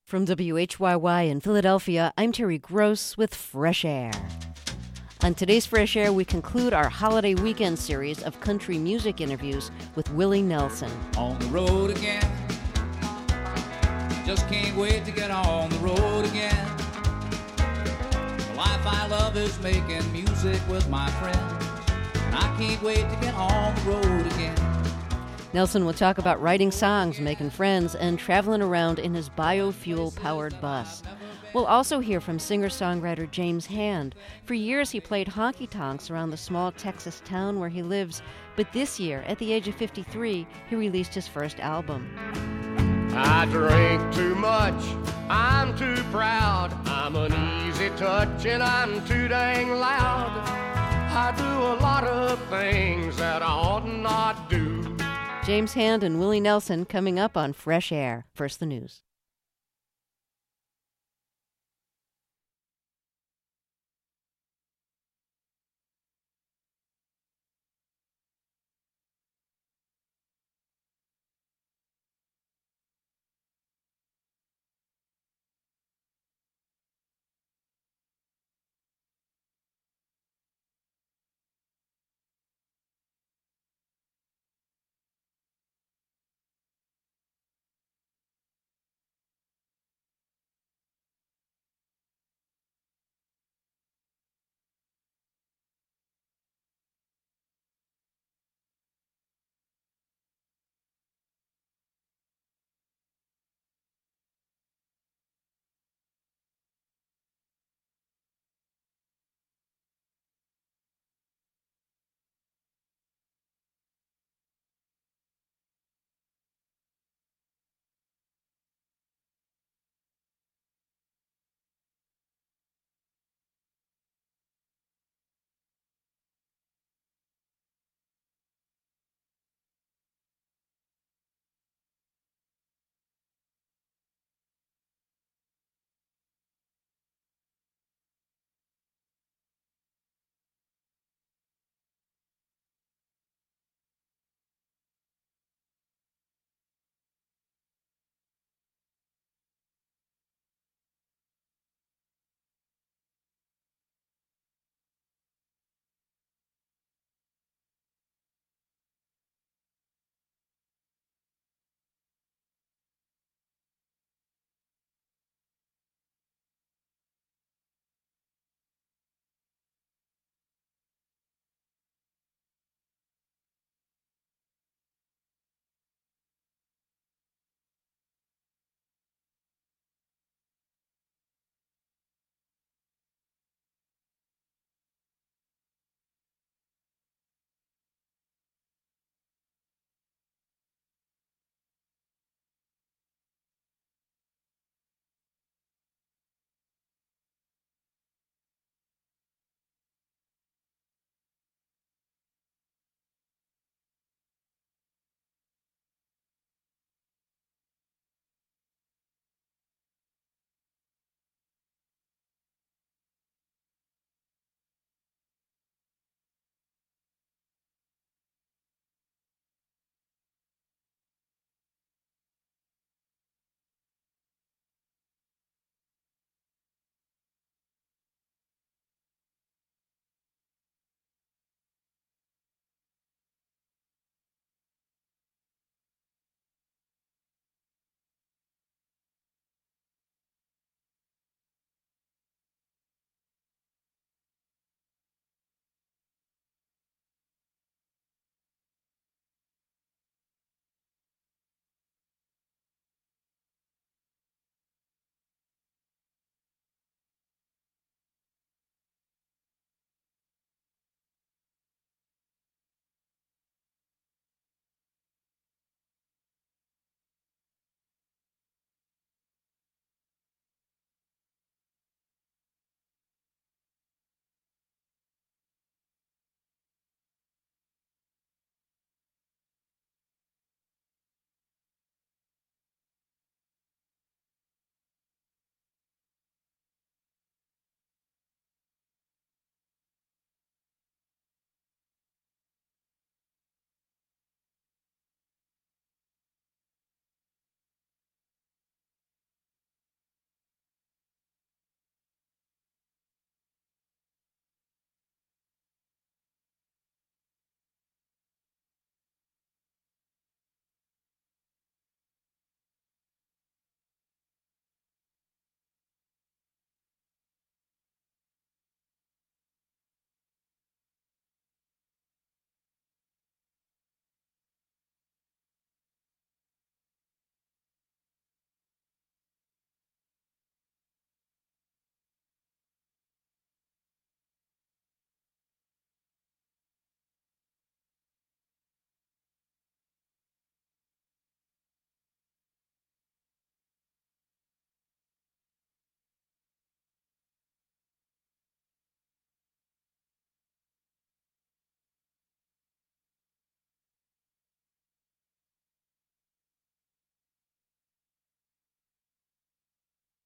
From WHYY in Philadelphia, I'm Terry Gross with Fresh Air. On today's Fresh Air, we conclude our holiday weekend series of country music interviews with Willie Nelson. On the road again. Just can't wait to get on the road again. The life I love is making music with my friends, and I can't wait to get on the road again. Nelson will talk about writing songs, making friends, and traveling around in his biofuel-powered bus. We'll also hear from singer-songwriter James Hand. For years, he played honky-tonks around the small Texas town where he lives. But this year, at the age of 53, he released his first album. I drink too much, I'm too proud, I'm an easy touch and I'm too dang loud. I do a lot of things that I ought not do. James Hand and Willie Nelson coming up on Fresh Air. First, the news.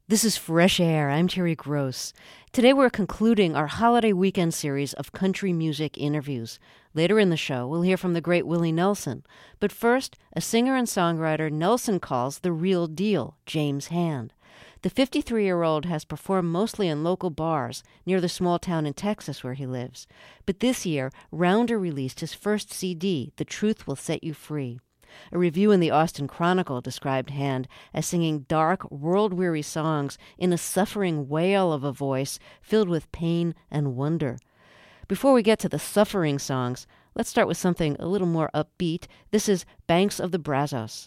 This is Fresh Air. I'm Terry Gross. Today we're concluding our holiday weekend series of country music interviews. Later in the show, we'll hear from the great Willie Nelson. But first, a singer and songwriter Nelson calls the real deal, James Hand. The 53-year-old has performed mostly in local bars near the small town in Texas where he lives. But this year, Rounder released his first CD, The Truth Will Set You Free. A review in the Austin Chronicle described Hand as singing dark, world-weary songs in a suffering wail of a voice filled with pain and wonder. Before we get to the suffering songs, let's start with something a little more upbeat. This is Banks of the Brazos.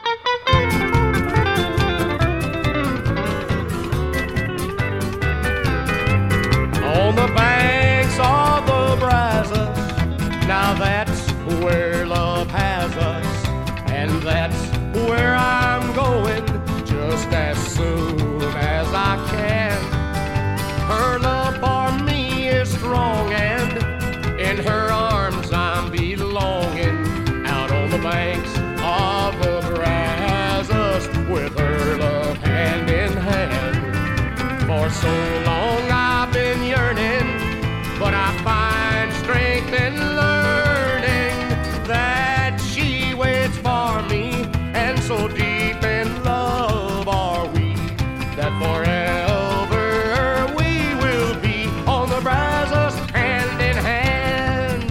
On the banks of the Brazos, now that's where love has us. And that's where I'm going, just as soon as I can. Her love for me is strong, and in her arms I'm belonging. Out on the banks of the Brazos, with her love hand in hand. For so long I've been yearning, but I find strength in learning that she waits for me, and so deep in love are we that forever we will be on the Brazos hand in hand.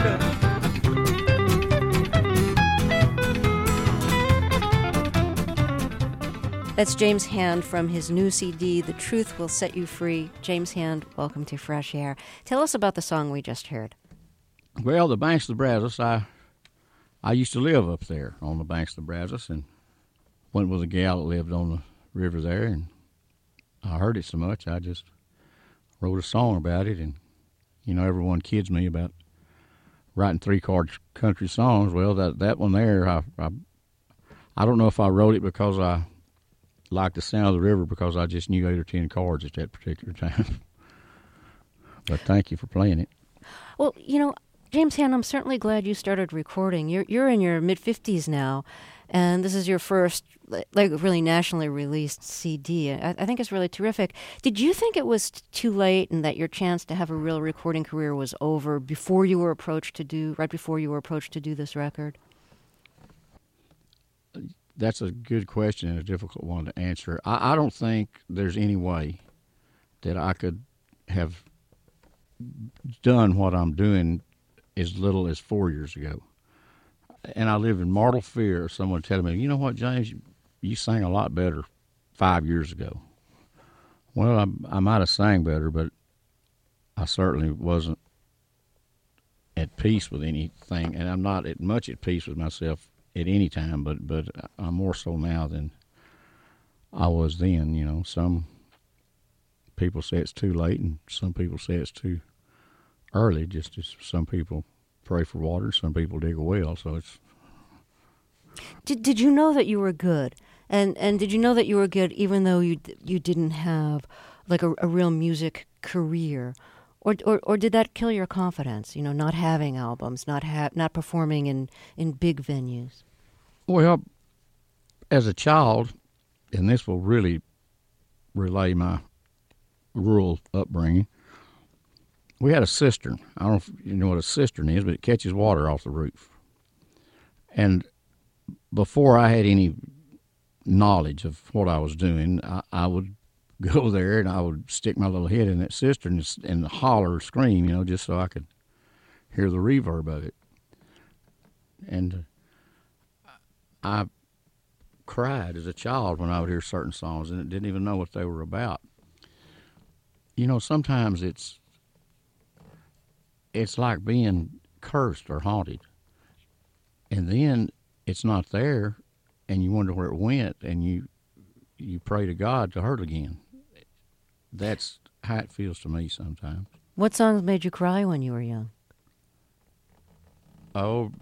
That's James Hand from his new CD, The Truth Will Set You Free. James Hand, welcome to Fresh Air. Tell us about the song we just heard. Well, the banks of the Brazos, I used to live up there on the banks of the Brazos, and went with a gal that lived on the river there, and I heard it so much I just wrote a song about it. And you know, everyone kids me about writing 3-chord country songs. Well, that one there, I don't know if I wrote it because I liked the sound of the river, because I just knew 8 or 10 chords at that particular time. But thank you for playing it. Well, you know, James Hand, I'm certainly glad you started recording. You're in your mid-50s now, and this is your first, like, really nationally released CD. I think it's really terrific. Did you think it was too late and that your chance to have a real recording career was over before you were approached to do this record? That's a good question and a difficult one to answer. I don't think there's any way that I could have done what I'm doing as little as 4 years ago. And I live in mortal fear of someone telling me, you know what, James, you sang a lot better 5 years ago. Well, I might have sang better, but I certainly wasn't at peace with anything, and I'm not much at peace with myself at any time, but I'm more so now than I was then. You know, some people say it's too late, and some people say it's too early, just as some people pray for water, some people dig a well, so it's... Did you know that you were good? And did you know that you were good even though you didn't have, like, a real music career? Or did that kill your confidence, you know, not having albums, not performing in big venues? Well, as a child, and this will really relay my rural upbringing, we had a cistern. I don't know if you know what a cistern is, but it catches water off the roof. And before I had any knowledge of what I was doing, I would go there and I would stick my little head in that cistern and holler or scream, you know, just so I could hear the reverb of it. And I cried as a child when I would hear certain songs and didn't even know what they were about. You know, sometimes it's like being cursed or haunted. And then it's not there, and you wonder where it went, and you pray to God to hear it again. That's how it feels to me sometimes. What songs made you cry when you were young? Oh,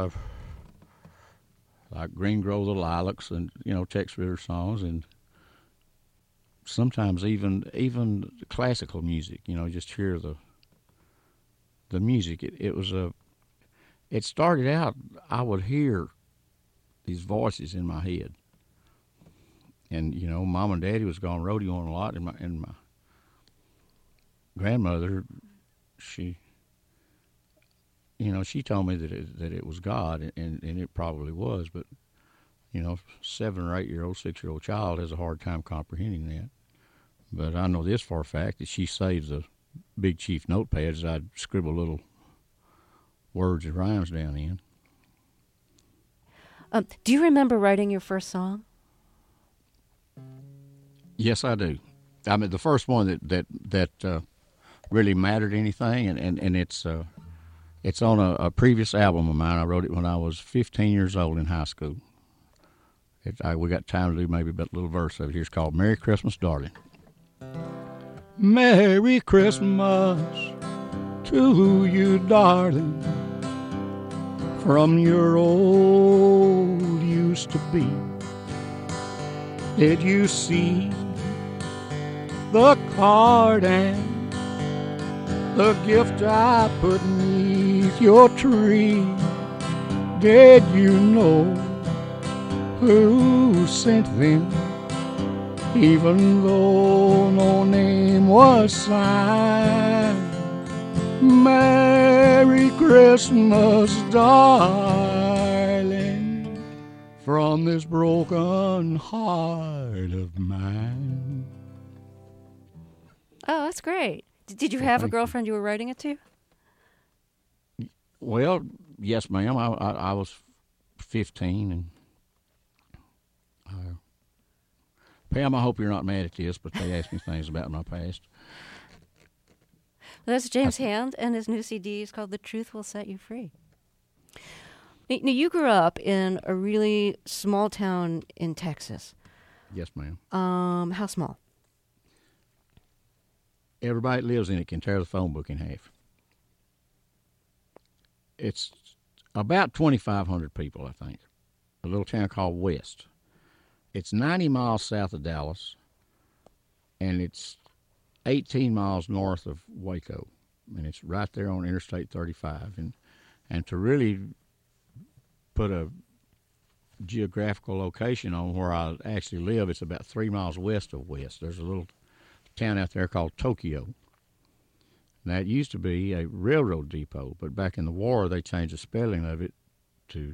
like Green Grow the Lilacs and, you know, Tex Ritter songs, and sometimes even classical music, you know, just hear the music. It started out, I would hear these voices in my head. And you know, Mom and Daddy was gone rodeoing a lot, and my grandmother, she told me that it was God, and it probably was, but you know, 7 or 8 year old, 6-year-old child has a hard time comprehending that. But I know this for a fact, that she saves the Big Chief notepads I'd scribble little words and rhymes down in. Do you remember writing your first song? Yes, I do. I mean, the first one that really mattered anything, and it's on a previous album of mine. I wrote it when I was 15 years old in high school. We got time to do maybe a little verse of it. Here's called Merry Christmas, Darling. Merry Christmas to you, darling, from your old used to be. Did you see the card and the gift I put beneath your tree? Did you know who sent them, even though no name was signed? Merry Christmas, darling, from this broken heart of mine. Oh, that's great. Did you have a girlfriend you were writing it to? Well, yes, ma'am. I was 15, and Pam, I hope you're not mad at this, but they asked me things about my past. Well, that's James Hand, and his new CD is called The Truth Will Set You Free. Now, you grew up in a really small town in Texas. Yes, ma'am. How small? Everybody that lives in it can tear the phone book in half. It's about 2,500 people, I think. A little town called West. It's 90 miles south of Dallas, and it's 18 miles north of Waco, and it's right there on Interstate 35. And to really put a geographical location on where I actually live, it's about 3 miles west of West. There's a little town out there called Tokyo. Now, it used to be a railroad depot, but back in the war, they changed the spelling of it to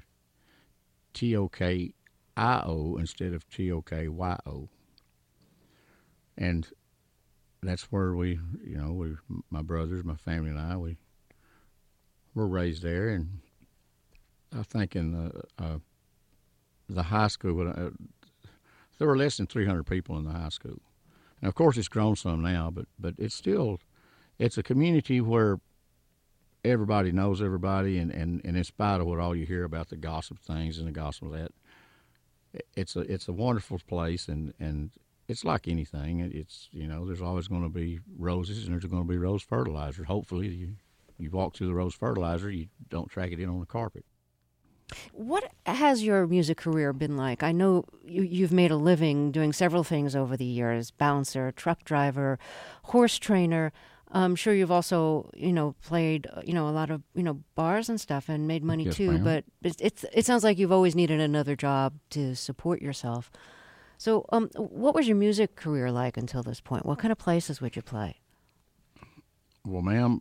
Tokio instead of Tokyo. And that's where my brothers, my family and I, we were raised there. And I think in the high school, there were less than 300 people in the high school. And of course, it's grown some now, but it's still, it's a community where everybody knows everybody, and in spite of what all you hear about the gossip things and the gossip of that, it's a wonderful place, and it's like anything. It's there's always going to be roses, and there's going to be rose fertilizer. Hopefully, you walk through the rose fertilizer, you don't track it in on the carpet. What has your music career been like? I know you've made a living doing several things over the years: bouncer, truck driver, horse trainer. I'm sure you've also, played, a lot of, bars and stuff and made money Yes, too. ma'am. But it sounds like you've always needed another job to support yourself. So what was your music career like until this point? What kind of places would you play? Well, ma'am,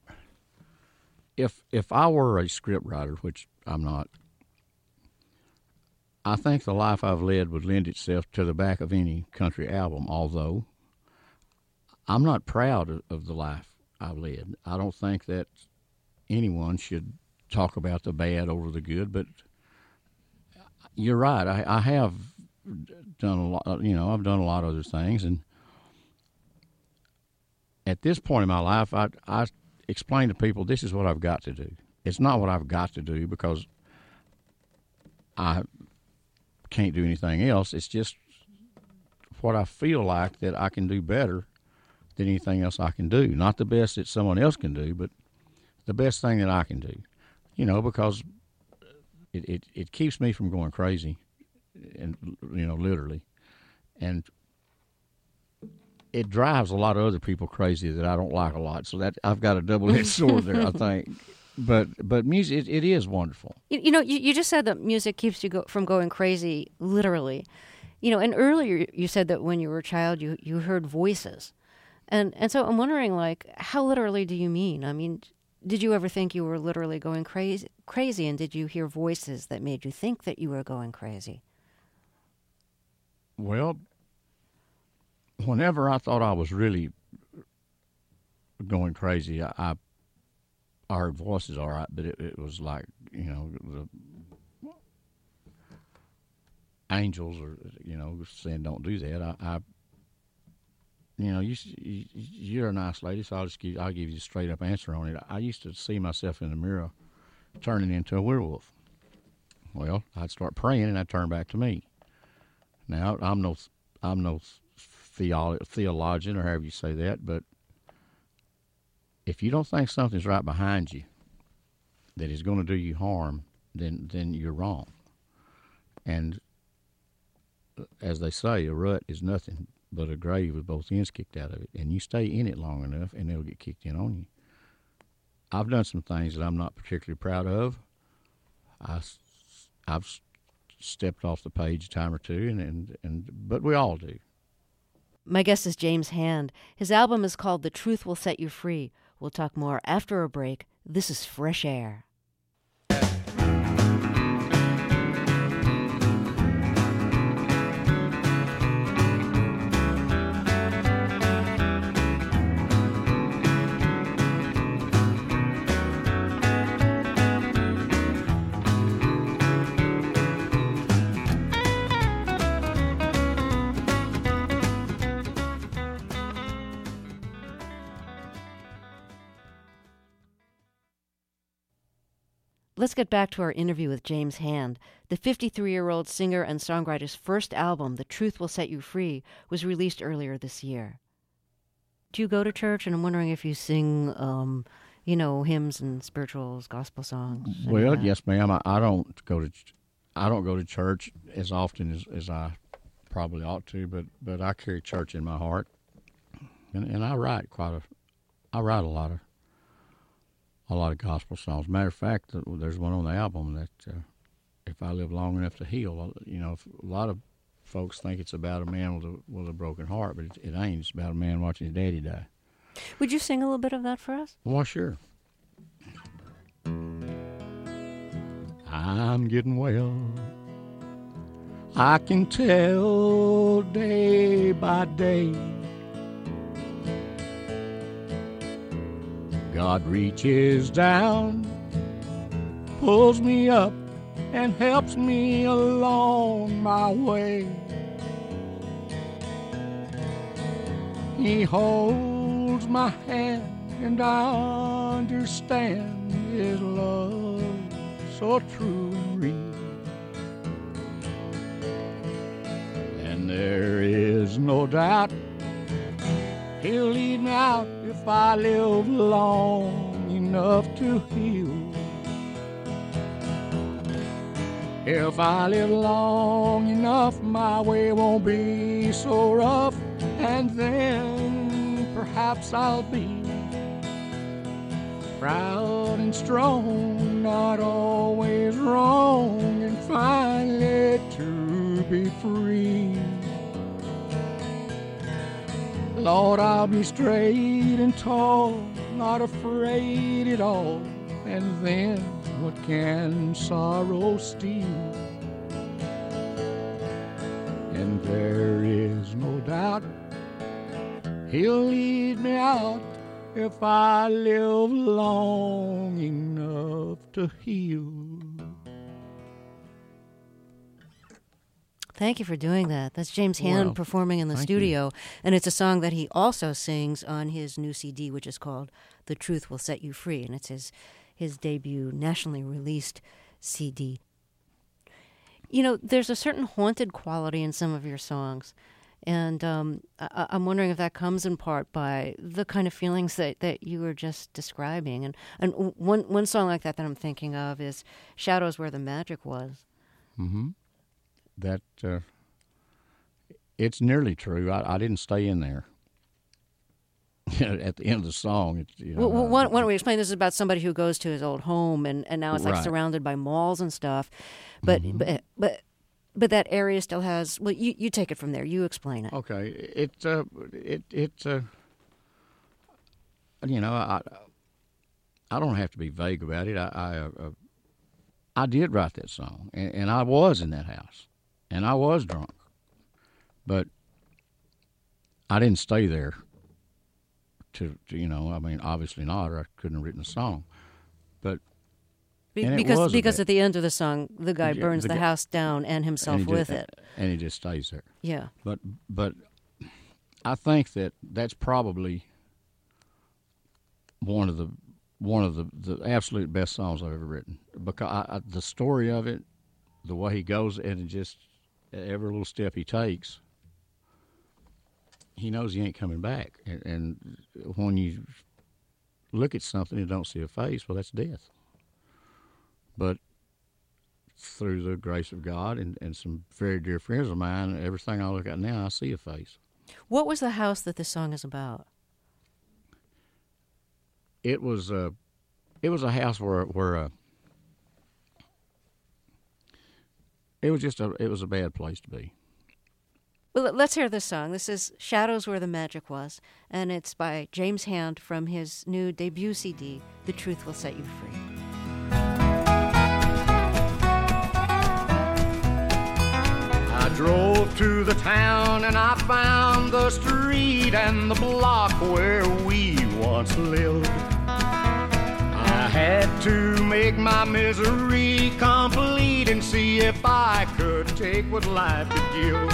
if I were a script writer, which I'm not, I think the life I've led would lend itself to the back of any country album, although I'm not proud of the life I've led. I don't think that anyone should talk about the bad over the good, but you're right. I have done a lot, I've done a lot of other things, and at this point in my life, I explain to people, this is what I've got to do. It's not what I've got to do because I can't do anything else. It's just what I feel like that I can do better than anything else I can do. Not the best that someone else can do, but the best thing that I can do. Because it keeps me from going crazy, and literally, and it drives a lot of other people crazy that I don't like a lot. So that I've got a double-edged sword there, I think. But music, it is wonderful. You just said that music keeps you from going crazy, literally. And earlier you said that when you were a child, you heard voices. And so I'm wondering, like, how literally do you mean? I mean, did you ever think you were literally going crazy, and did you hear voices that made you think that you were going crazy? Well, whenever I thought I was really going crazy, I heard voices all right, but it was like, the angels or, saying don't do that. You're a nice lady, so I'll give you a straight up answer on it. I used to see myself in the mirror turning into a werewolf. Well, I'd start praying and I'd turn back to me. Now, I'm no theologian or however you say that, but if you don't think something's right behind you that is going to do you harm, then you're wrong. And as they say, a rut is nothing but a grave with both ends kicked out of it. And you stay in it long enough, and it'll get kicked in on you. I've done some things that I'm not particularly proud of. I've stepped off the page a time or two, but we all do. My guest is James Hand. His album is called The Truth Will Set You Free. We'll talk more after a break. This is Fresh Air. Let's get back to our interview with James Hand. The 53-year-old singer and songwriter's first album, The Truth Will Set You Free, was released earlier this year. Do you go to church? And I'm wondering if you sing, hymns and spirituals, gospel songs. Well, yes, ma'am. I don't go to church as often as I probably ought to, but I carry church in my heart, and I write a lot of gospel songs. Matter of fact, there's one on the album that If I Live Long Enough to Heal. A lot of folks think it's about a man with a broken heart, but it ain't. It's about a man watching his daddy die. Would you sing a little bit of that for us? Well, sure. I'm getting well. I can tell day by day. God reaches down, pulls me up, and helps me along my way. He holds my hand, and I understand His love so true and real. And there is no doubt He'll lead me out if I live long enough to heal. If I live long enough, my way won't be so rough, and then perhaps I'll be proud and strong, not always wrong, and finally to be free. Lord, I'll be straight and tall, not afraid at all, and then what can sorrow steal? And there is no doubt He'll lead me out if I live long enough to heal. Thank you for doing that. That's James Hand performing in the studio. And it's a song that he also sings on his new CD, which is called The Truth Will Set You Free. And it's his debut nationally released CD. There's a certain haunted quality in some of your songs. And I'm wondering if that comes in part by the kind of feelings that you were just describing. And one song like that I'm thinking of is Shadows Where the Magic Was. Mm-hmm. That it's nearly true. I didn't stay in there. At the end of the song, why don't we explain? This is about somebody who goes to his old home, and now it's like surrounded by malls and stuff. But But that area still has. Well, you take it from there. You explain it. Okay, you know, I don't have to be vague about it. I did write that song, and I was in that house, and I was drunk, but I didn't stay there. You know, I mean, obviously not, or I couldn't have written a song, but. Because at the end of the song, the guy burns the house down and himself with it, and he just stays there. Yeah. But I think that's probably one of the absolute best songs I've ever written, because the story of it, the way he goes, and just every little step he takes, he knows he ain't coming back. And when you look at something and don't see a face, well, that's death. But through the grace of God and some very dear friends of mine, everything I look at now, I see a face. What was the house that this song is about? It was a house where it was a bad place to be. Well, let's hear this song. This is Shadows Where the Magic Was, and it's by James Hand from his new debut CD, The Truth Will Set You Free. I drove to the town and I found the street and the block where we once lived. I had to make my misery complete and see if I could take what life could give.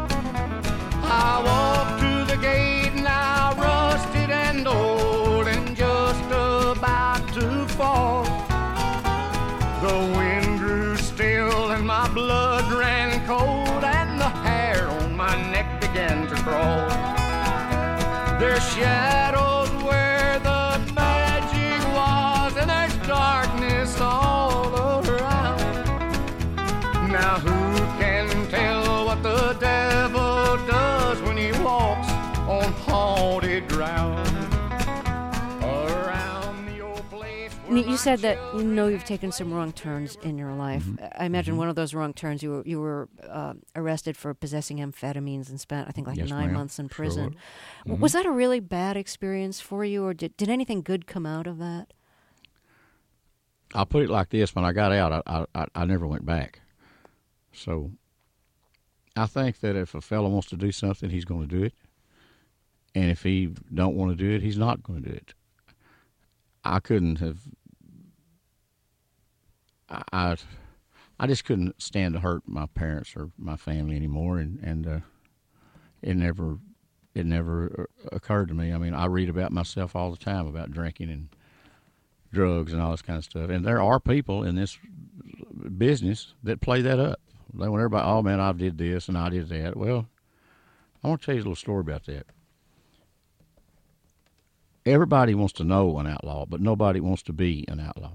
I walked to the gate, now rusted and old and just about to fall. The wind grew still and my blood ran cold and the hair on my neck began to crawl. There's shadows where the magic was and there's darkness all around. Now who can tell what the devil does when he walks on haunted ground? You said that you've taken some wrong turns in your life. Mm-hmm. I imagine one of those wrong turns, you were arrested for possessing amphetamines and spent, I think, 9 months in prison. Sure. Mm-hmm. Was that a really bad experience for you, or did anything good come out of that? I'll put it like this: when I got out, I never went back. So I think that if a fellow wants to do something, he's going to do it, and if he don't want to do it, he's not going to do it. I couldn't have. I just couldn't stand to hurt my parents or my family anymore, and it never occurred to me. I mean, I read about myself all the time about drinking and drugs and all this kind of stuff, and there are people in this business that play that up. They want everybody, oh man, I did this and I did that. Well, I want to tell you a little story about that. Everybody wants to know an outlaw, but nobody wants to be an outlaw.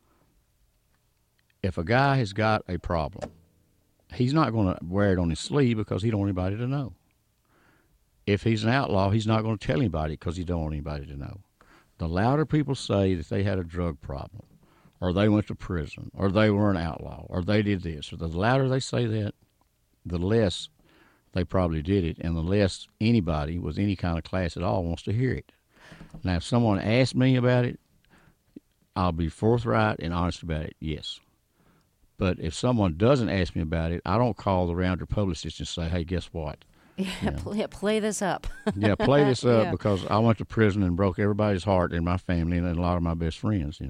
If a guy has got a problem, he's not going to wear it on his sleeve because he don't want anybody to know. If he's an outlaw, he's not going to tell anybody because he don't want anybody to know. The louder people say that they had a drug problem, or they went to prison, or they were an outlaw, or they did this, or the louder they say that, the less they probably did it, and the less anybody with any kind of class at all wants to hear it. Now, if someone asks me about it, I'll be forthright and honest about it, yes. But if someone doesn't ask me about it, I don't call the Rounder publicist and say, hey, guess what? Yeah, play this up. Yeah, play this up because I went to prison and broke everybody's heart in my family and a lot of my best friends,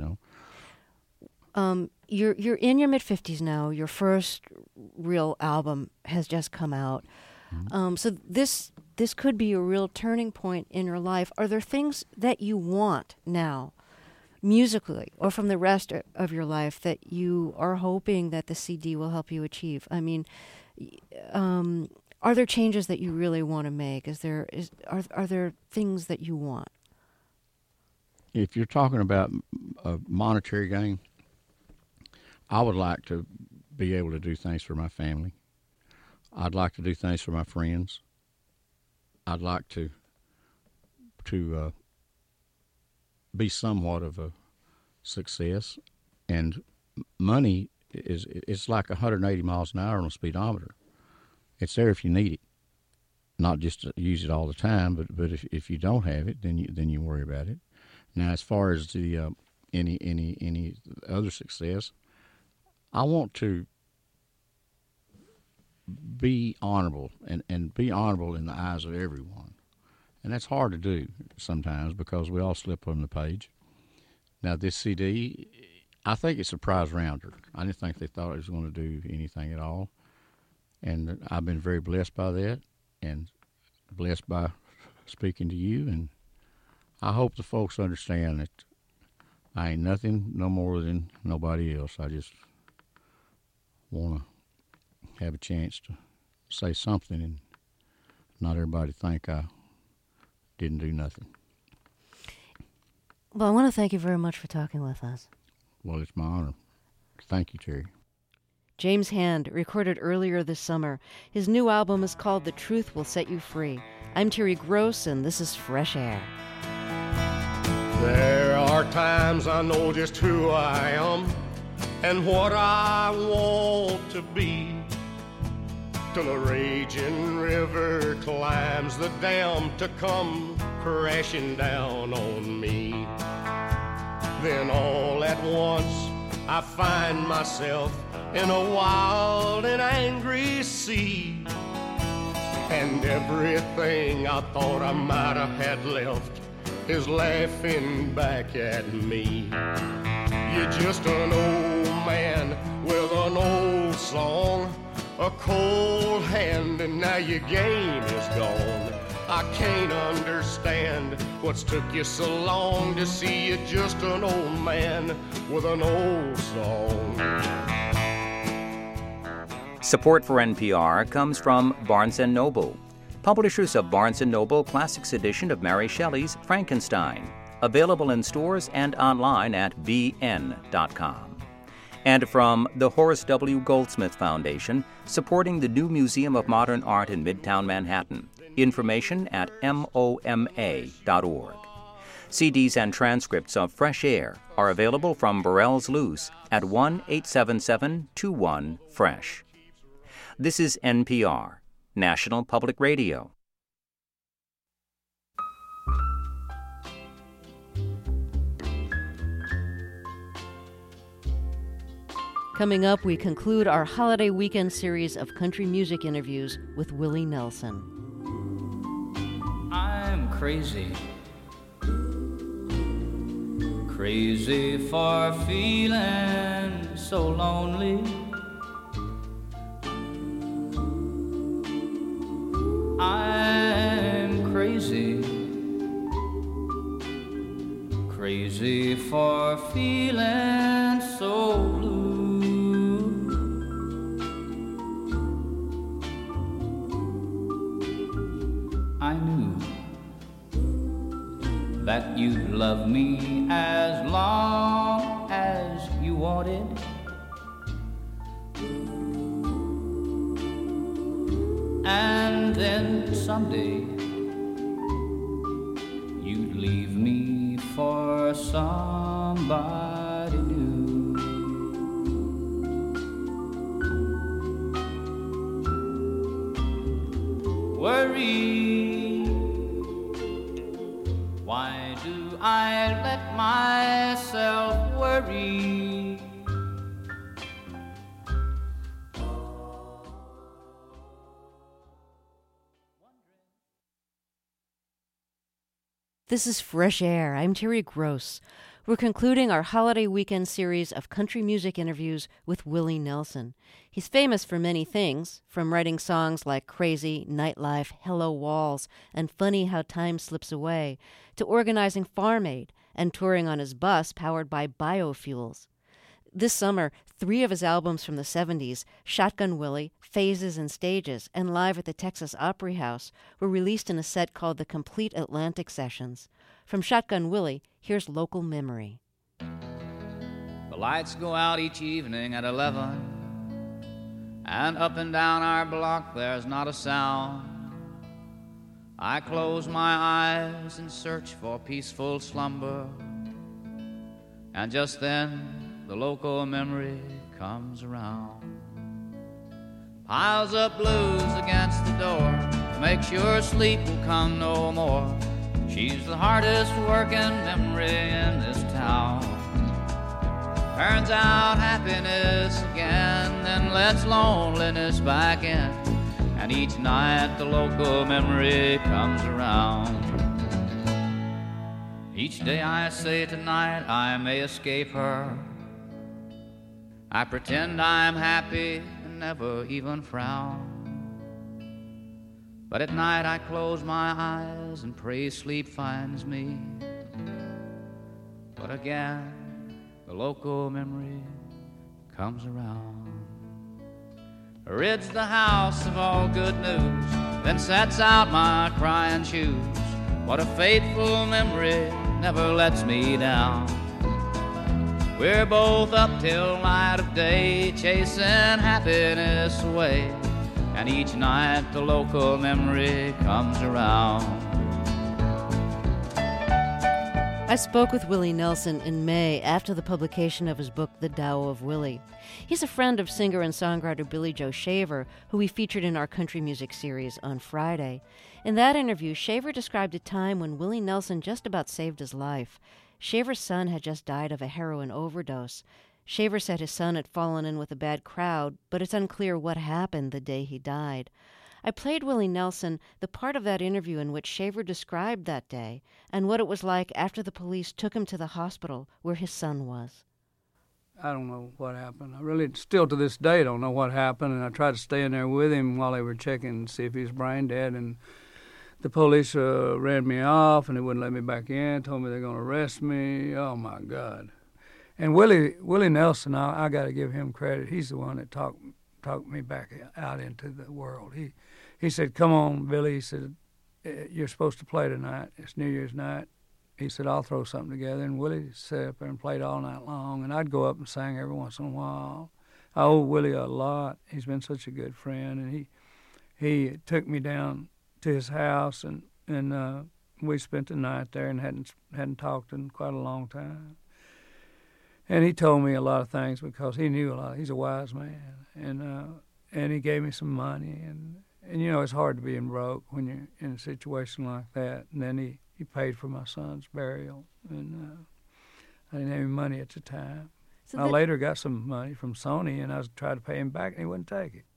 You're in your mid-50s now. Your first real album has just come out. Mm-hmm. So this could be a real turning point in your life. Are there things that you want now, musically, or from the rest of your life that you are hoping that the CD will help you achieve? I mean, are there changes that you really want to make? Are there things that you want? If you're talking about a monetary gain, I would like to be able to do things for my family. I'd like to do things for my friends. I'd like to be somewhat of a success. And money it's like 180 miles an hour on a speedometer. It's there if you need it, not just to use it all the time. But if you don't have it, then you worry about it. Now, as far as the any other success, I want to be honorable and be honorable in the eyes of everyone. And that's hard to do sometimes because we all slip on the page. Now, this CD, I think it's a prize rounder. I didn't think they thought it was going to do anything at all. And I've been very blessed by that and blessed by speaking to you. And I hope the folks understand that I ain't nothing no more than nobody else. I just want to have a chance to say something and not everybody think I didn't do nothing. Well, I want to thank you very much for talking with us. Well, it's my honor. Thank you, Terry. James Hand, recorded earlier this summer. His new album is called The Truth Will Set You Free. I'm Terry Gross, and this is Fresh Air. There are times I know just who I am and what I want to be, till a raging river climbs the dam to come crashing down on me. Then all at once I find myself in a wild and angry sea, and everything I thought I might have had left is laughing back at me. You're just an old man with an old song, a cold hand, and now your game is gone. I can't understand what's took you so long to see you just an old man with an old song. Support for NPR comes from Barnes & Noble, publishers of Barnes & Noble Classics edition of Mary Shelley's Frankenstein, available in stores and online at bn.com. And from the Horace W. Goldsmith Foundation, supporting the new Museum of Modern Art in Midtown Manhattan. Information at moma.org. CDs and transcripts of Fresh Air are available from Burrell's Loose at 1-877-21-FRESH. This is NPR, National Public Radio. Coming up, we conclude our holiday weekend series of country music interviews with Willie Nelson. I'm crazy, crazy for feeling so lonely. I'm crazy, crazy for feeling so blue. I knew that you'd love me as long as you wanted. And then someday you'd leave me for somebody new. Worry, why do I let myself worry? This is Fresh Air. I'm Terry Gross. We're concluding our holiday weekend series of country music interviews with Willie Nelson. He's famous for many things, from writing songs like Crazy, Nightlife, Hello Walls, and Funny How Time Slips Away, to organizing Farm Aid and touring on his bus powered by biofuels. This summer, 3 of his albums from the 70s, Shotgun Willie, Phases and Stages, and Live at the Texas Opry House, were released in a set called the Complete Atlantic Sessions. From Shotgun Willie, here's Local Memory. The lights go out each evening at 11, and up and down our block there's not a sound. I close my eyes and search for peaceful slumber, and just then the local memory comes around. Piles up blues against the door to make sure sleep will come no more. She's the hardest working memory in this town. Turns out happiness again, then lets loneliness back in. And each night the local memory comes around. Each day I say tonight I may escape her. I pretend I'm happy and never even frown. But at night I close my eyes and pray sleep finds me. But again, the local memory comes around. Rids the house of all good news, then sets out my crying shoes. What a faithful memory, never lets me down. We're both up till light of day, chasing happiness away. And each night the local memory comes around. I spoke with Willie Nelson in May after the publication of his book, The Tao of Willie. He's a friend of singer and songwriter Billy Joe Shaver, who we featured in our country music series on Friday. In that interview, Shaver described a time when Willie Nelson just about saved his life. Shaver's son had just died of a heroin overdose. Shaver said his son had fallen in with a bad crowd, but it's unclear what happened the day he died. I played Willie Nelson the part of that interview in which Shaver described that day and what it was like after the police took him to the hospital where his son was. I don't know what happened. I really, still to this day, don't know what happened, and I tried to stay in there with him while they were checking to see if he was brain dead, and the police ran me off, and they wouldn't let me back in, told me they're going to arrest me. Oh, my God. And Willie Nelson, I got to give him credit. He's the one that talked me back out into the world. He said, "Come on, Billy." He said, "You're supposed to play tonight. It's New Year's night." He said, "I'll throw something together." And Willie sat up there and played all night long, and I'd go up and sing every once in a while. I owe Willie a lot. He's been such a good friend, and he took me down to his house, and we spent the night there and hadn't talked in quite a long time. And he told me a lot of things because he knew a lot. He's a wise man, and he gave me some money, and you know it's hard to be broke when you're in a situation like that. And then he paid for my son's burial, and I didn't have any money at the time. So I later got some money from Sony, and I was trying to pay him back, and he wouldn't take it.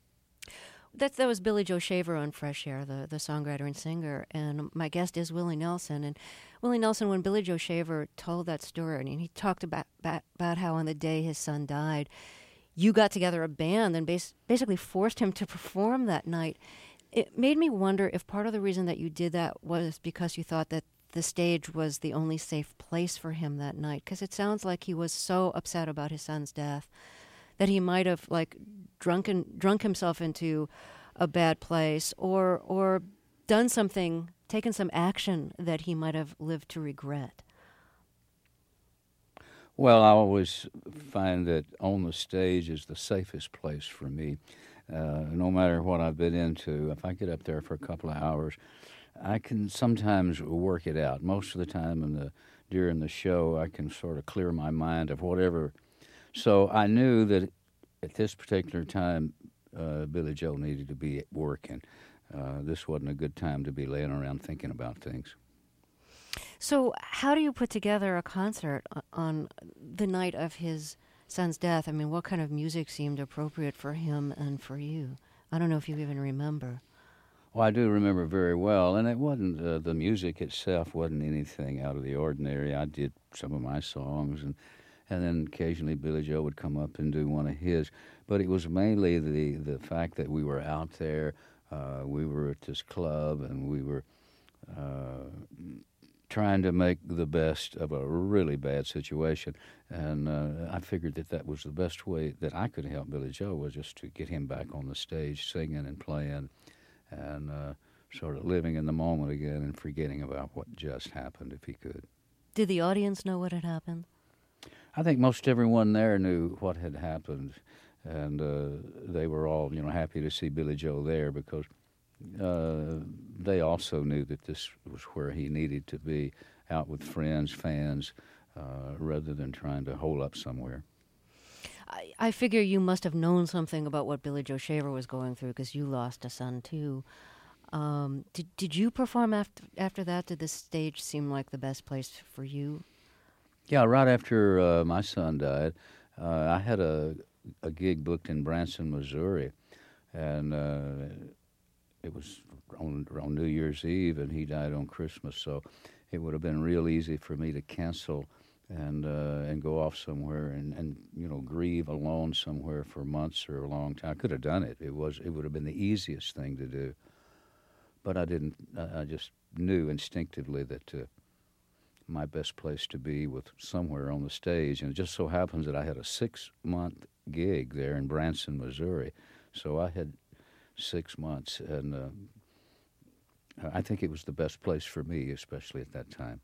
That was Billy Joe Shaver on Fresh Air, the songwriter and singer, and my guest is Willie Nelson. And Willie Nelson, when Billy Joe Shaver told that story, and he talked about how on the day his son died, you got together a band and basically forced him to perform that night. It made me wonder if part of the reason that you did that was because you thought that the stage was the only safe place for him that night, because it sounds like he was so upset about his son's death that he might have drunk himself into a bad place or done something, taken some action that he might have lived to regret. Well, I always find that on the stage is the safest place for me. No matter what I've been into, if I get up there for a couple of hours, I can sometimes work it out. Most of the time during the show, I can sort of clear my mind of whatever. So I knew that at this particular time, Billy Joe needed to be working. This wasn't a good time to be laying around thinking about things. So how do you put together a concert on the night of his son's death? I mean, what kind of music seemed appropriate for him and for you? I don't know if you even remember. Well, I do remember very well, and it wasn't, the music itself wasn't anything out of the ordinary. I did some of my songs, and then occasionally Billy Joe would come up and do one of his. But it was mainly the fact that we were out there, we were at this club, and we were trying to make the best of a really bad situation. And I figured that was the best way that I could help Billy Joe, was just to get him back on the stage singing and playing and sort of living in the moment again and forgetting about what just happened if he could. Did the audience know what had happened? I think most everyone there knew what had happened, and they were all, happy to see Billy Joe there because they also knew that this was where he needed to be, out with friends, fans, rather than trying to hole up somewhere. I figure you must have known something about what Billy Joe Shaver was going through because you lost a son too. Did you perform after that? Did the stage seem like the best place for you? Yeah, right after my son died, I had a gig booked in Branson, Missouri, and it was on New Year's Eve, and he died on Christmas, so it would have been real easy for me to cancel and go off somewhere and grieve alone somewhere for months or a long time. I could have done it. It would have been the easiest thing to do, but I didn't. I just knew instinctively that my best place to be was somewhere on the stage, and it just so happens that I had a 6-month gig there in Branson, Missouri, so I had 6 months, and I think it was the best place for me, especially at that time.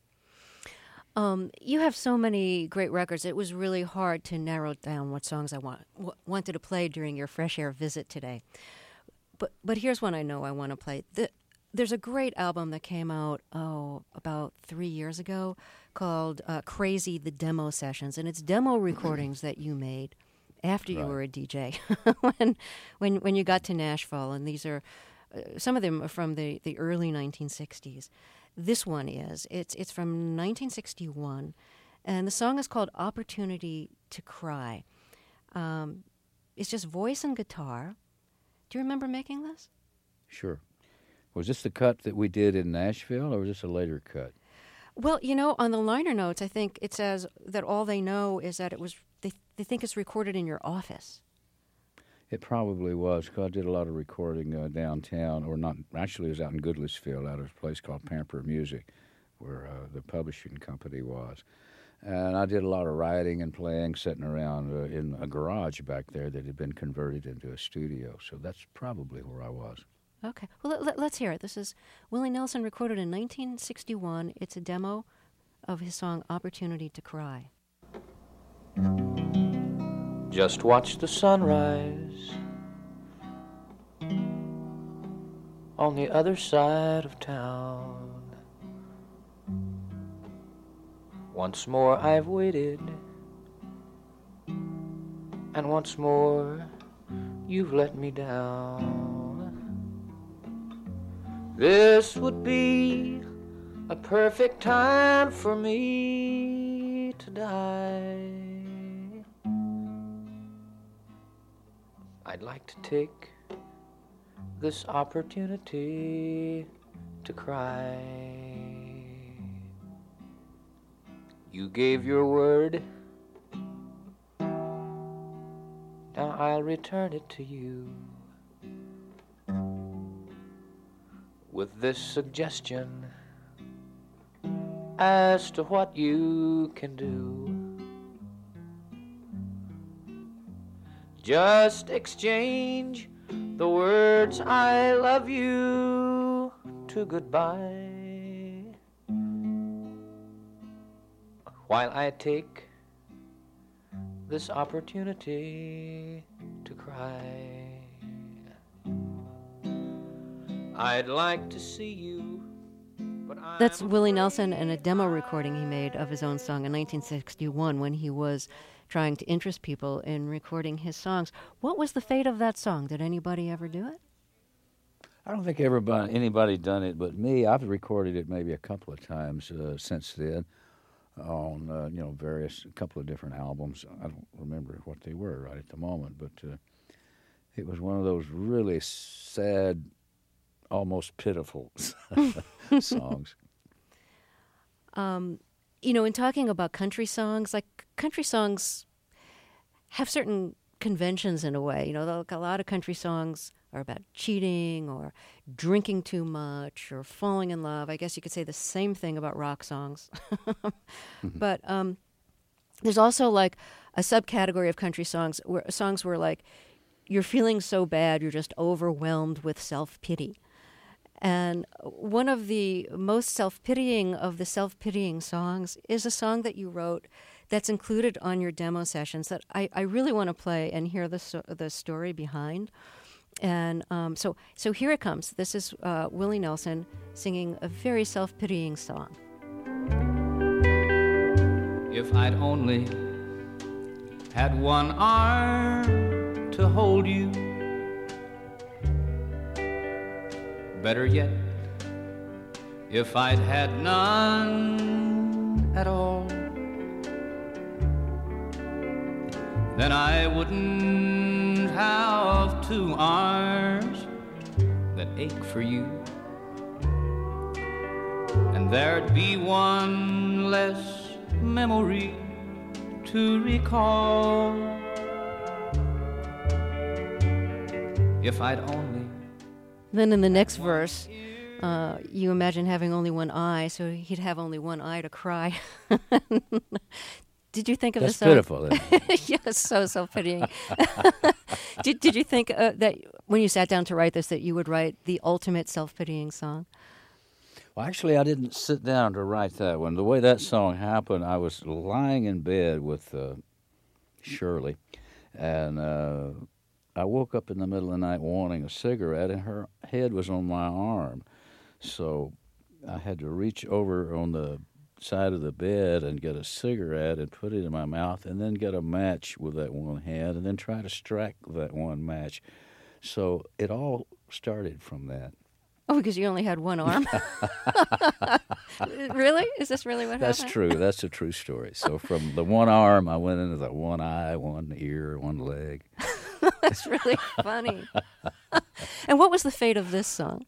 You have so many great records. It was really hard to narrow down what songs I wanted to play during your Fresh Air visit today. But here's one I know I want to play. There's a great album that came out, about 3 years ago called Crazy, the Demo Sessions, and it's demo recordings that you made after you were a DJ when you got to Nashville, and these are some of them are from the early 1960s. This one it's from 1961, and the song is called Opportunity to Cry. It's just voice and guitar. Do you remember making this? Sure. Was this the cut that we did in Nashville, or was this a later cut? Well, on the liner notes, I think it says that all they know is that it was. They think it's recorded in your office. It probably was, because I did a lot of recording downtown, or not. Actually, it was out in Goodlettsville, out of a place called Pamper Music, where the publishing company was. And I did a lot of writing and playing, sitting around in a garage back there that had been converted into a studio. So that's probably where I was. Okay. Well, let's hear it. This is Willie Nelson, recorded in 1961. It's a demo of his song Opportunity to Cry. Just watch the sunrise on the other side of town. Once more I've waited, and once more you've let me down. This would be a perfect time for me to die. I'd like to take this opportunity to cry. You gave your word, now I'll return it to you with this suggestion as to what you can do. Just exchange the words I love you to goodbye, while I take this opportunity to cry. I'd like to see you, but That's Willie Nelson and a demo recording he made of his own song in 1961 when he was trying to interest people in recording his songs. What was the fate of that song? Did anybody ever do it? I don't think anybody done it but me. I've recorded it maybe a couple of times since then on a couple of different albums. I don't remember what they were right at the moment, but it was one of those really sad, almost pitiful songs. In talking about country songs, country songs have certain conventions in a way. A lot of country songs are about cheating or drinking too much or falling in love. I guess you could say the same thing about rock songs. But there's also a subcategory of country songs where you're feeling so bad you're just overwhelmed with self-pity. And one of the most self-pitying of the self-pitying songs is a song that you wrote that's included on your demo sessions that I really want to play and hear the story behind. And so here it comes. This is Willie Nelson singing a very self-pitying song. If I'd only had one arm to hold you, better yet, if I'd had none at all, then I wouldn't have two arms that ache for you, and there'd be one less memory to recall. If I'd only. Then in the next verse, you imagine having only one eye, so he'd have only one eye to cry. Did you think of That's this? pitiful. Yes, so self-pitying. Did you think that when you sat down to write this, that you would write the ultimate self-pitying song? Well, actually, I didn't sit down to write that one. The way that song happened, I was lying in bed with Shirley, and I woke up in the middle of the night wanting a cigarette, and her head was on my arm. So I had to reach over on the side of the bed and get a cigarette and put it in my mouth, and then get a match with that one hand, and then try to strike that one match. So it all started from that. Oh, because you only had one arm? Really? Is this really what happened? That's true. That's a true story. So from the one arm, I went into the one eye, one ear, one leg. That's really funny. And what was the fate of this song?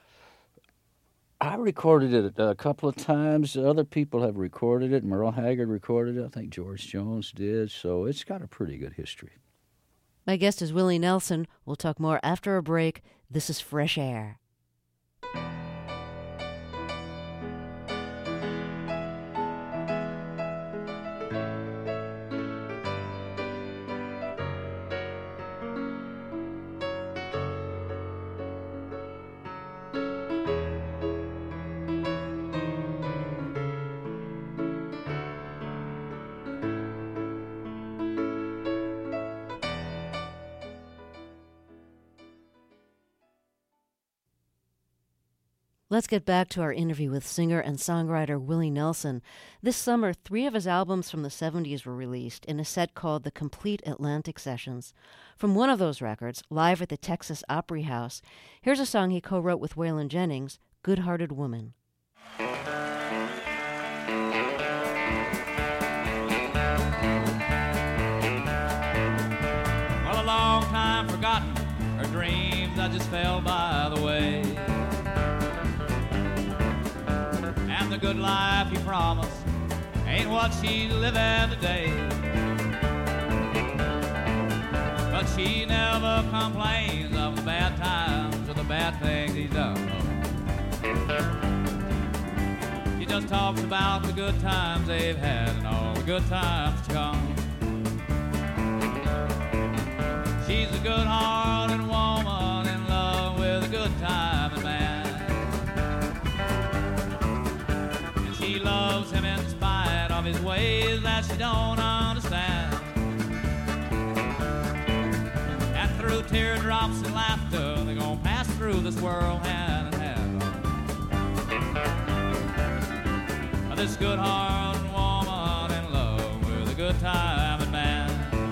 I recorded it a couple of times. Other people have recorded it. Merle Haggard recorded it. I think George Jones did. So it's got a pretty good history. My guest is Willie Nelson. We'll talk more after a break. This is Fresh Air. Let's get back to our interview with singer and songwriter Willie Nelson. This summer, 3 of his albums from the 70s were released in a set called The Complete Atlantic Sessions. From one of those records, live at the Texas Opry House, here's a song he co-wrote with Waylon Jennings, Good-Hearted Woman. Well, a long time forgotten, her dreams I just fell by the way. And the good life he promised ain't what she's living today. But she never complains of the bad times or the bad things he's done. She just talks about the good times they've had and all the good times to come. She's a good-hearted woman in love with a good-timing man. She loves him in spite of his ways that she don't understand. And through teardrops and laughter, they're gonna pass through this world hand in hand. This good-hearted woman in love with a good-timing man.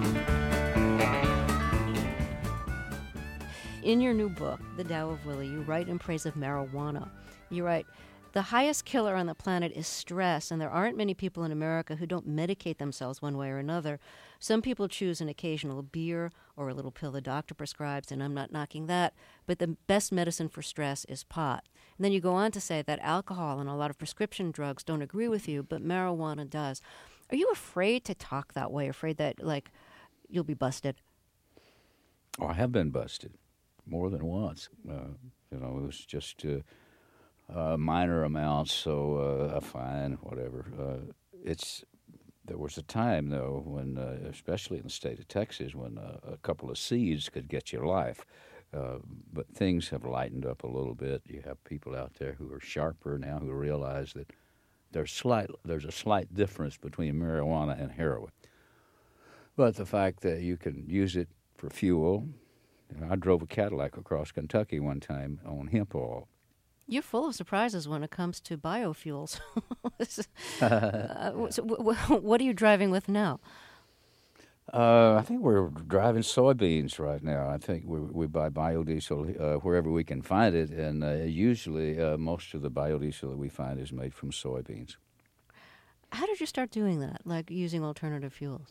In your new book, The Tao of Willie, you write in praise of marijuana. You write, the highest killer on the planet is stress, and there aren't many people in America who don't medicate themselves one way or another. Some people choose an occasional beer or a little pill the doctor prescribes, and I'm not knocking that, but the best medicine for stress is pot. And then you go on to say that alcohol and a lot of prescription drugs don't agree with you, but marijuana does. Are you afraid to talk that way, afraid that, like, you'll be busted? Oh, I have been busted more than once. It was just minor amounts, so a fine, whatever. There was a time, though, when, especially in the state of Texas, when a couple of seeds could get you life. But things have lightened up a little bit. You have people out there who are sharper now who realize that there's a slight difference between marijuana and heroin. But the fact that you can use it for fuel, I drove a Cadillac across Kentucky one time on hemp oil. You're full of surprises when it comes to biofuels. So what are you driving with now? I think we're driving soybeans right now. I think we buy biodiesel wherever we can find it, and usually most of the biodiesel that we find is made from soybeans. How did you start doing that, like using alternative fuels?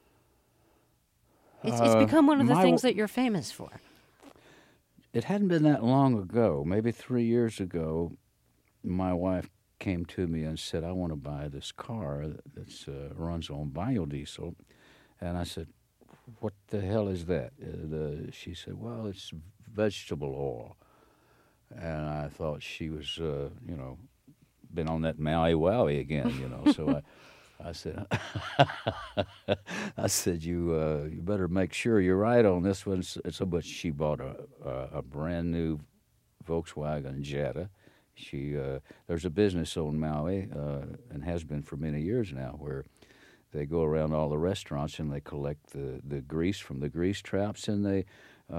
It's become one of the things that you're famous for. It hadn't been that long ago, maybe 3 years ago, my wife came to me and said, I want to buy this car that runs on biodiesel. And I said, what the hell is that? She said, well, it's vegetable oil. And I thought she was, been on that Maui Wowie again, So I said, you better make sure you're right on this one. So, but she bought a brand new Volkswagen Jetta. There's a business on Maui, and has been for many years now, where they go around all the restaurants and they collect the grease from the grease traps, and they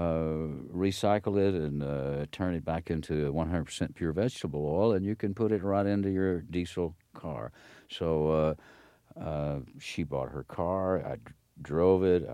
recycle it and turn it back into 100% pure vegetable oil, and you can put it right into your diesel car. So she bought her car. I drove it.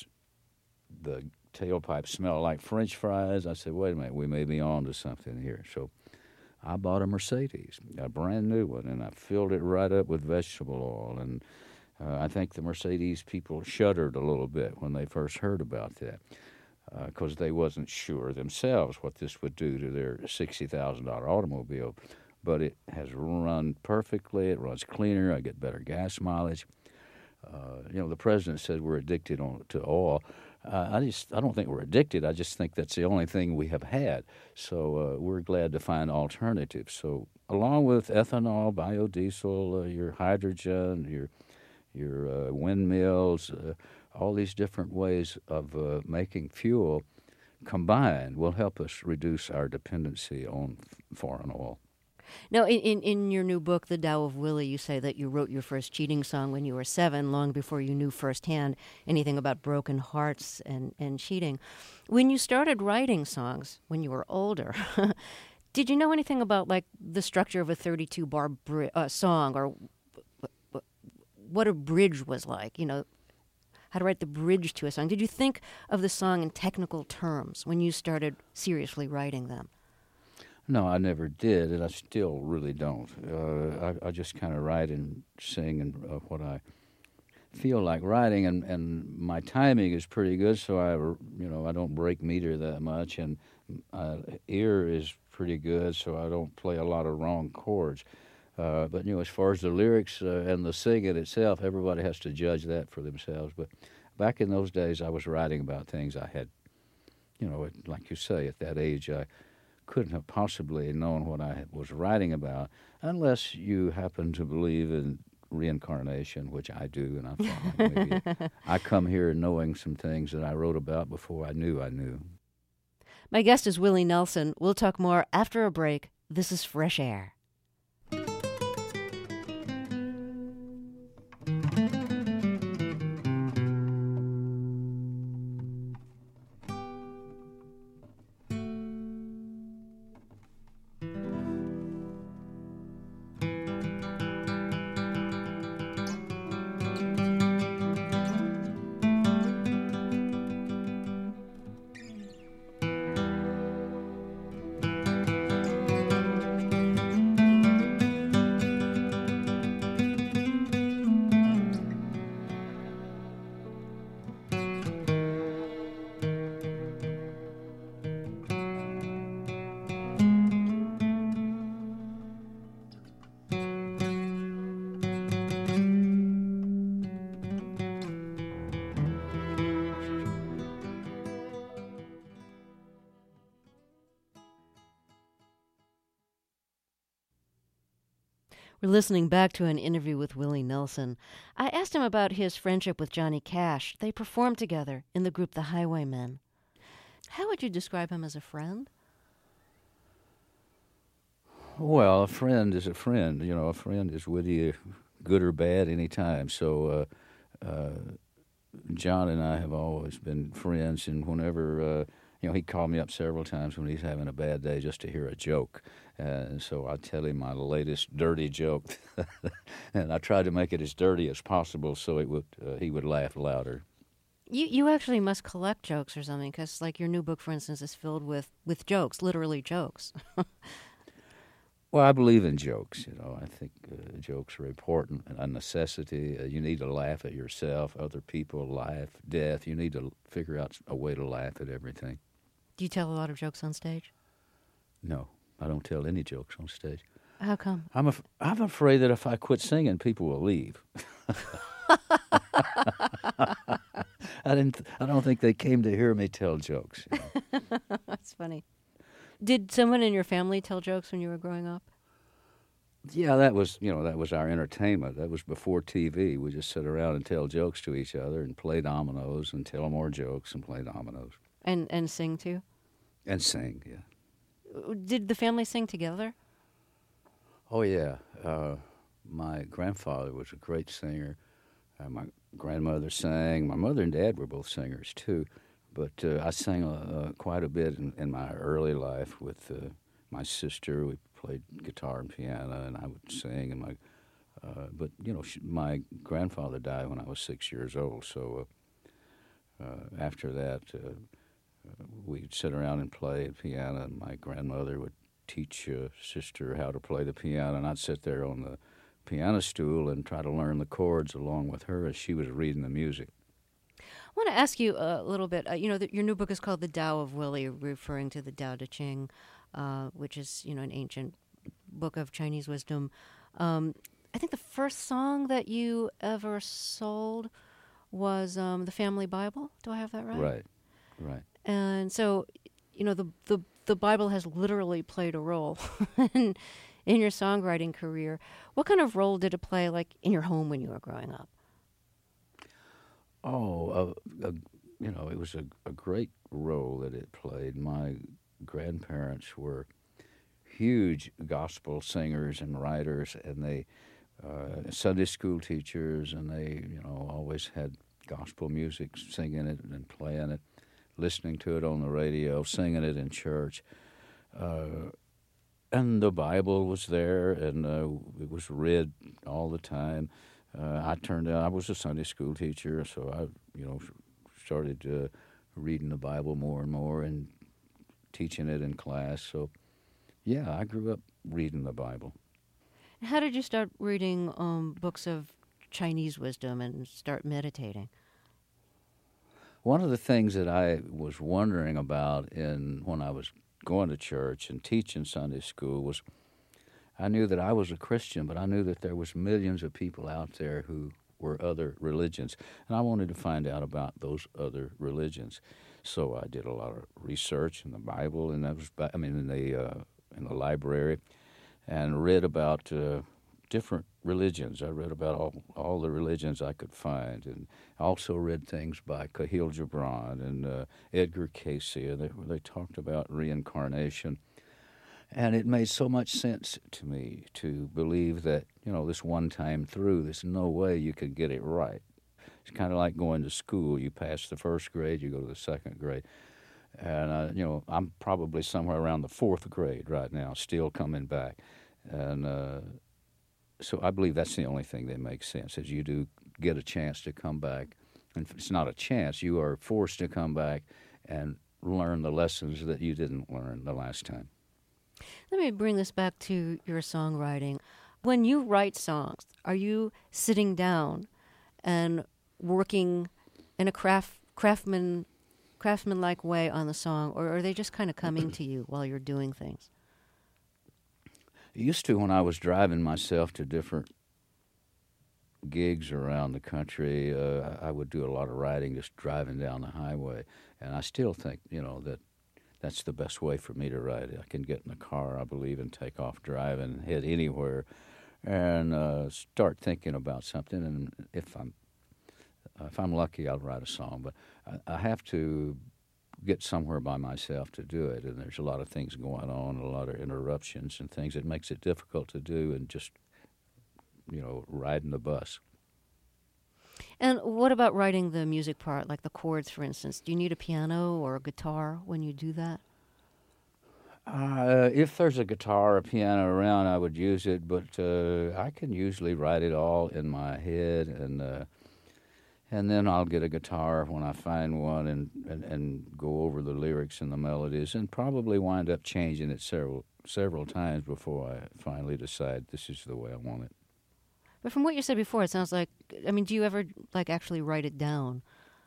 The tailpipe smelled like French fries. I said, wait a minute, we may be on to something here. So I bought a Mercedes, a brand new one, and I filled it right up with vegetable oil. And I think the Mercedes people shuddered a little bit when they first heard about that, because they wasn't sure themselves what this would do to their $60,000 automobile. But it has run perfectly. It runs cleaner. I get better gas mileage. The president said we're addicted to oil. I don't think we're addicted. I just think that's the only thing we have had. So we're glad to find alternatives. So along with ethanol, biodiesel, your hydrogen, your windmills, all these different ways of making fuel combined will help us reduce our dependency on foreign oil. Now, in your new book, The Tao of Willie, you say that you wrote your first cheating song when you were 7, long before you knew firsthand anything about broken hearts and cheating. When you started writing songs when you were older, did you know anything about, like, the structure of a 32-bar song, or what a bridge was like, how to write the bridge to a song? Did you think of the song in technical terms when you started seriously writing them? No, I never did, and I still really don't. I just kind of write and sing and what I feel like writing, and my timing is pretty good, so I don't break meter that much, and ear is pretty good, so I don't play a lot of wrong chords. But as far as the lyrics and the singing itself, everybody has to judge that for themselves. But back in those days, I was writing about things I had, like you say, at that age, I couldn't have possibly known what I was writing about unless you happen to believe in reincarnation, which I do, and I thought maybe I come here knowing some things that I wrote about before I knew I knew. My guest is Willie Nelson. We'll talk more after a break. This is Fresh Air. We're listening back to an interview with Willie Nelson. I asked him about his friendship with Johnny Cash. They performed together in the group The Highwaymen. How would you describe him as a friend? Well, a friend is a friend. A friend is with you, good or bad, any time. So John and I have always been friends, and whenever, he called me up several times when he's having a bad day just to hear a joke. And so I tell him my latest dirty joke, and I try to make it as dirty as possible so he would laugh louder. You actually must collect jokes or something, because like your new book, for instance, is filled with jokes, literally jokes. Well, I believe in jokes. I think jokes are important and a necessity. You need to laugh at yourself, other people, life, death. You need to figure out a way to laugh at everything. Do you tell a lot of jokes on stage? No, I don't tell any jokes on stage. How come? I'm afraid that if I quit singing, people will leave. I don't think they came to hear me tell jokes. That's funny. Did someone in your family tell jokes when you were growing up? Yeah, that was our entertainment. That was before TV. We just sit around and tell jokes to each other and play dominoes and tell more jokes and play dominoes. And sing too? And sing, yeah. Did the family sing together? Oh, yeah. My grandfather was a great singer. My grandmother sang. My mother and dad were both singers, too. But I sang quite a bit in my early life with my sister. We played guitar and piano, and I would sing. And my grandfather died when I was 6 years old. So after that, we'd sit around and play the piano, and my grandmother would teach sister how to play the piano, and I'd sit there on the piano stool and try to learn the chords along with her as she was reading the music. I want to ask you a little bit. Your new book is called The Tao of Willie, referring to the Tao Te Ching, which is, an ancient book of Chinese wisdom. I think the first song that you ever sold was the Family Bible. Do I have that right? Right. And so, the Bible has literally played a role in your songwriting career. What kind of role did it play, like, in your home when you were growing up? Oh, it was a great role that it played. My grandparents were huge gospel singers and writers, and they Sunday school teachers, and they always had gospel music, singing it and playing it, listening to it on the radio, singing it in church. And the Bible was there, and it was read all the time. I was a Sunday school teacher, so I, started reading the Bible more and more and teaching it in class. So, yeah, I grew up reading the Bible. How did you start reading books of Chinese wisdom and start meditating? One of the things that I was wondering about when I was going to church and teaching Sunday school was, I knew that I was a Christian, but I knew that there was millions of people out there who were other religions, and I wanted to find out about those other religions. So I did a lot of research in the Bible, and in the library, and read about different religions. I read about all the religions I could find, and also read things by Kahlil Gibran and Edgar Cayce. They talked about reincarnation. And it made so much sense to me to believe that, this one time through, there's no way you could get it right. It's kind of like going to school. You pass the first grade, you go to the second grade. And, I'm probably somewhere around the fourth grade right now, still coming back. And so I believe that's the only thing that makes sense, is you do get a chance to come back. And it's not a chance. You are forced to come back and learn the lessons that you didn't learn the last time. Let me bring this back to your songwriting. When you write songs, are you sitting down and working in a craftsman-like way on the song, or are they just kind of coming to you while you're doing things? I used to, when I was driving myself to different gigs around the country, I would do a lot of writing just driving down the highway. And I still think, that's the best way for me to write. I can get in the car, I believe, and take off driving, head anywhere, and start thinking about something. And if I'm lucky, I'll write a song. But I have to get somewhere by myself to do it. And there's a lot of things going on, a lot of interruptions and things that makes it difficult to do, and just riding the bus. And what about writing the music part, like the chords, for instance? Do you need a piano or a guitar when you do that? If there's a guitar or a piano around, I would use it, but I can usually write it all in my head, And then I'll get a guitar when I find one and go over the lyrics and the melodies, and probably wind up changing it several times before I finally decide this is the way I want it. But from what you said before, it sounds like, I mean, do you ever actually write it down?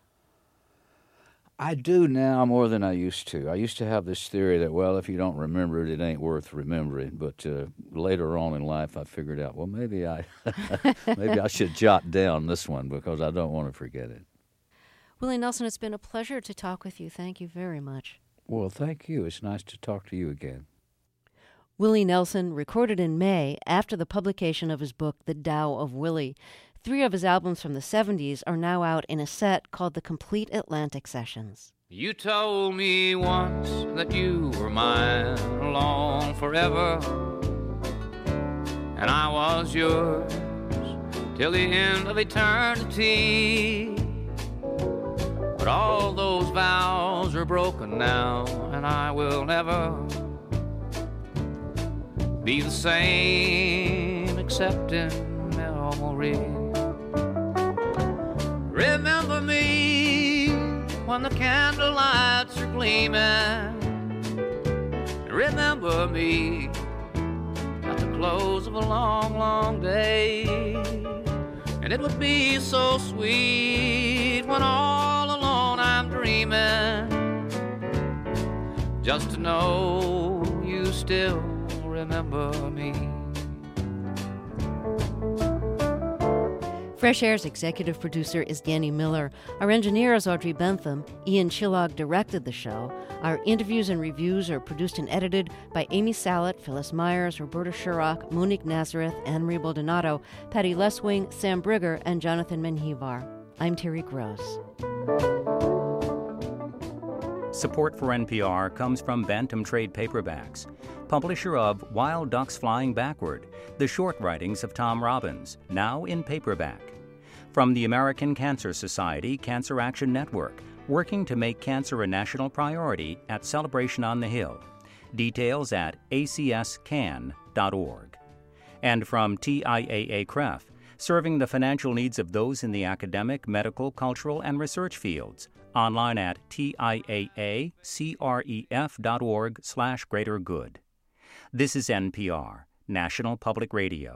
I do now more than I used to. I used to have this theory that, well, if you don't remember it, it ain't worth remembering. But later on in life, I figured out, well, maybe I should jot down this one because I don't want to forget it. Willie Nelson, it's been a pleasure to talk with you. Thank you very much. Well, thank you. It's nice to talk to you again. Willie Nelson recorded in May after the publication of his book, The Tao of Willie. 3 of his albums from the 70s are now out in a set called the Complete Atlantic Sessions. You told me once that you were mine alone forever, and I was yours till the end of eternity. But all those vows are broken now, and I will never be the same except in memory. Remember me when the candle lights are gleaming. Remember me at the close of a long, long day. And it would be so sweet when all alone I'm dreaming, just to know you still remember me. Fresh Air's executive producer is Danny Miller. Our engineer is Audrey Bentham. Ian Chillog directed the show. Our interviews and reviews are produced and edited by Amy Salet, Phyllis Myers, Roberta Sherrock, Monique Nazareth, Anne-Marie Baldonado, Patty Leswing, Sam Brigger, and Jonathan Menjivar. I'm Terry Gross. Support for NPR comes from Bantam Trade Paperbacks, publisher of Wild Ducks Flying Backward, the short writings of Tom Robbins, now in paperback. From the American Cancer Society Cancer Action Network, working to make cancer a national priority at Celebration on the Hill. Details at acscan.org. And from TIAA-CREF, serving the financial needs of those in the academic, medical, cultural, and research fields. Online at tiaacref.org/greatergood. This is NPR, National Public Radio.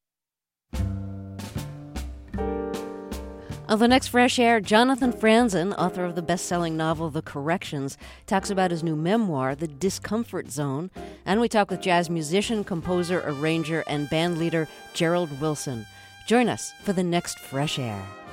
On the next Fresh Air, Jonathan Franzen, author of the best-selling novel The Corrections, talks about his new memoir, The Discomfort Zone, and we talk with jazz musician, composer, arranger, and band leader Gerald Wilson. Join us for the next Fresh Air.